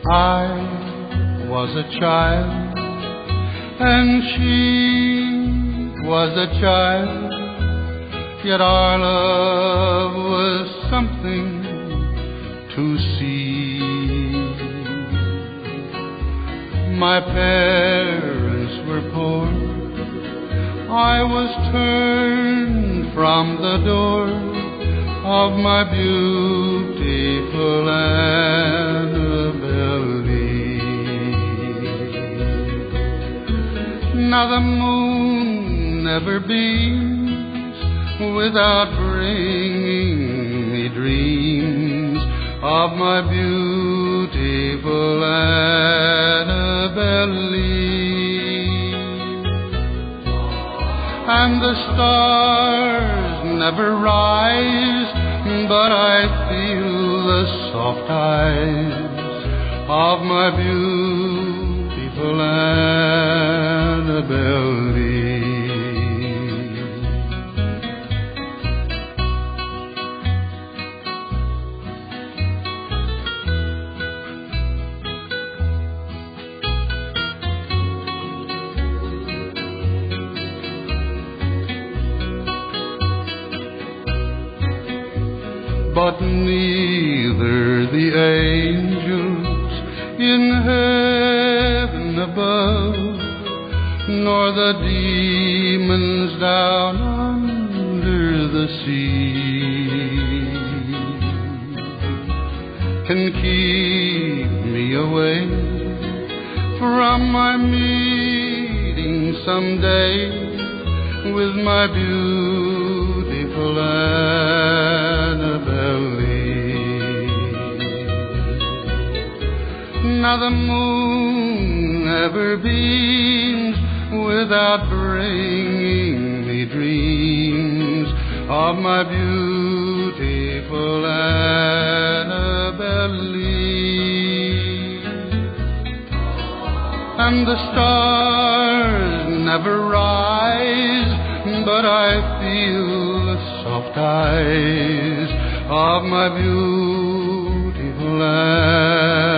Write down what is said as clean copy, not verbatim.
I was a child, and she was a child, yet our love was something to see. My parents were poor, I was turned from the door of my beautiful Annabelle Lee. Now the moon never beams without bringing me dreams of my beautiful Annabelle Lee. And the stars never rise, but I feel the soft eyes of my beautiful Annabelle Lee. But neither the angels in heaven above, nor the demons down under the sea can keep me away from my meeting someday with my beautiful Annabelle Lee. Now the moon never beams without bringing me dreams of my beautiful Annabelle Lee. And the stars never rise, but I feel the soft eyes of my beautiful Annabelle Lee.